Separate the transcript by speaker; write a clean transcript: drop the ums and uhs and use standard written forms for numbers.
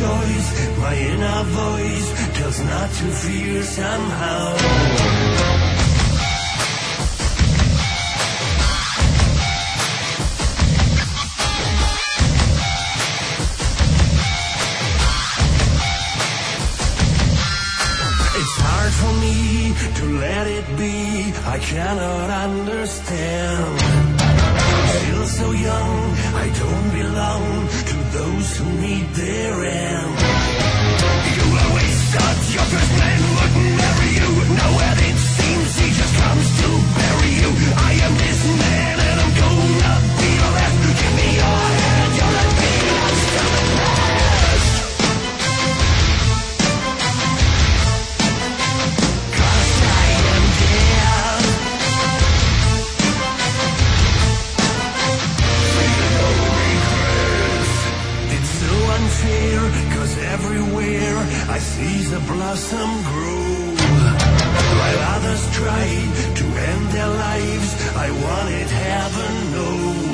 Speaker 1: choice. My inner voice tells not to fear somehow. It's hard for me to let it be. I cannot understand. Still so young, I don't belong to those who meet their end. You always thought your first man would marry you. Now it seems he just comes to bury you. I am this man and I'm gonna be your last. Give me your hand, you'll let me lost in the past. 'Cause I am dead. It's so unfair, 'cause everywhere I see the blossom grow. While others try to end their lives, I wanted heaven knows.